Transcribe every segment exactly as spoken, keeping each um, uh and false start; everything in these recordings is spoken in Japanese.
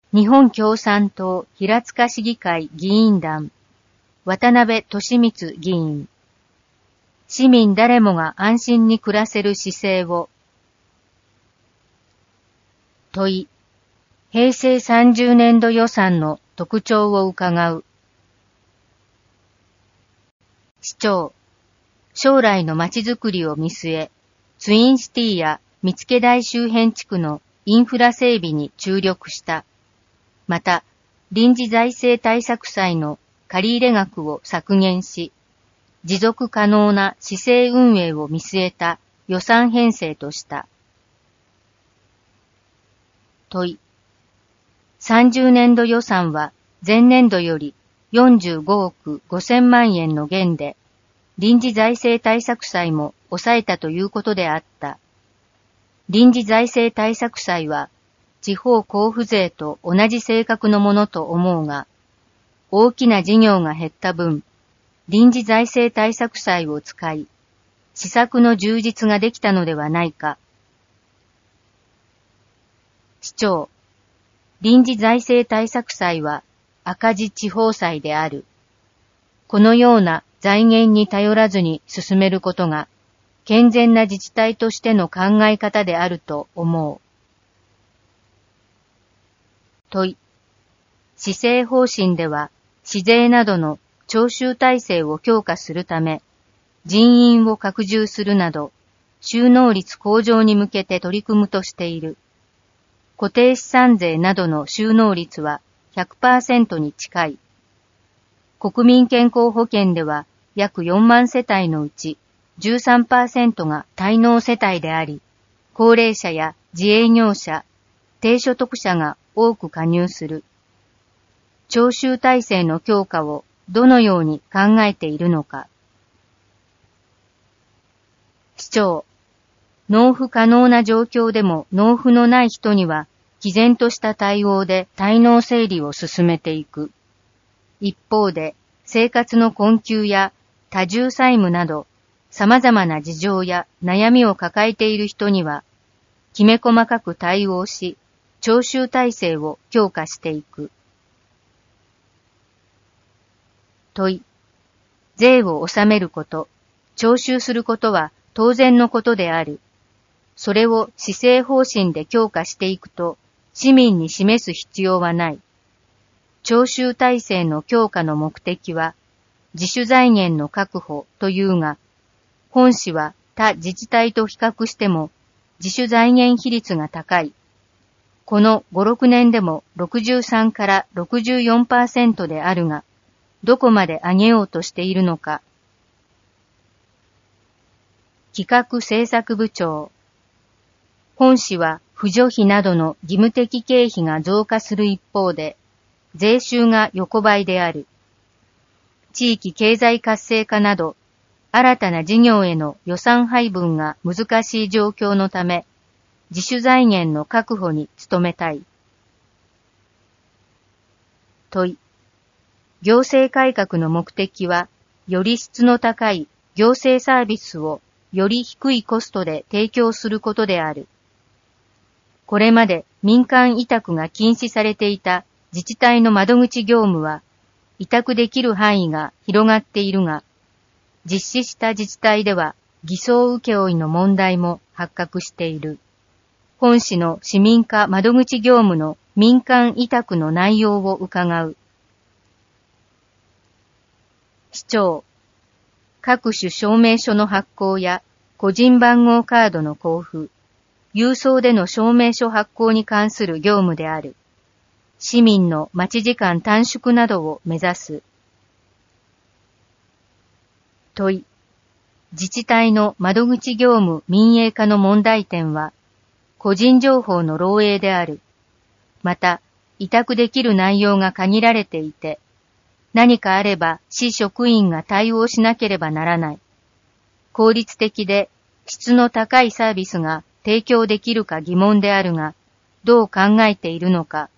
日本共産党平塚市議会議員団、渡辺俊光議員。市民誰もが安心に暮らせる姿勢を。問い。平成さんじゅうねんど予算の特徴を伺う。市長。将来のまちづくりを見据え、ツインシティや見附台周辺地区のインフラ整備に注力した。また、臨時財政対策債の借入額を削減し、持続可能な市政運営を見据えた予算編成とした。問い。さんじゅうねんど予算は前年度よりよんじゅうごおくごせんまんえんの減で、臨時財政対策債も抑えたということであった。臨時財政対策債は、地方交付税と同じ性格のものと思うが、大きな事業が減った分、臨時財政対策債を使い、施策の充実ができたのではないか。市長、臨時財政対策債は赤字地方債である。このような財源に頼らずに進めることが、健全な自治体としての考え方であると思う。問い。施政方針では、市税などの徴収体制を強化するため、人員を拡充するなど、収納率向上に向けて取り組むとしている。固定資産税などの収納率は ひゃくパーセント に近い。国民健康保険では約よんまんせたいのうち じゅうさんパーセント が滞納世帯であり、高齢者や自営業者、低所得者が多く加入する。徴収体制の強化をどのように考えているのか。市長、納付可能な状況でも納付のない人には、毅然とした対応で滞納整理を進めていく。一方で、生活の困窮や多重債務など、様々な事情や悩みを抱えている人には、きめ細かく対応し、徴収体制を強化していく。問い。税を納めること、徴収することは当然のことである。それを施政方針で強化していくと、市民に示す必要はない。徴収体制の強化の目的は、自主財源の確保というが、本市は他自治体と比較しても、自主財源比率が高い。このご、ろくねんでもろくじゅうさんからろくじゅうよんパーセント であるが、どこまで上げようとしているのか。企画政策部長。本市は扶助費などの義務的経費が増加する一方で、税収が横ばいである。地域経済活性化など、新たな事業への予算配分が難しい状況のため、自主財源の確保に努めたい。問い。行政改革の目的は、より質の高い行政サービスをより低いコストで提供することである。これまで民間委託が禁止されていた自治体の窓口業務は、委託できる範囲が広がっているが、実施した自治体では偽装請負の問題も発覚している。本市の市民課窓口業務の民間委託の内容を伺う。市長、各種証明書の発行や個人番号カードの交付、郵送での証明書発行に関する業務である。市民の待ち時間短縮などを目指す。問い。自治体の窓口業務民営化の問題点は、個人情報の漏洩である。また、委託できる内容が限られていて、何かあれば市職員が対応しなければならない。効率的で質の高いサービスが提供できるか疑問であるが、どう考えているのか。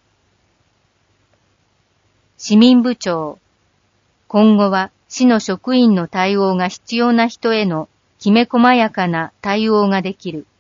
市民部長。今後は市の職員の対応が必要な人へのきめ細やかな対応ができる。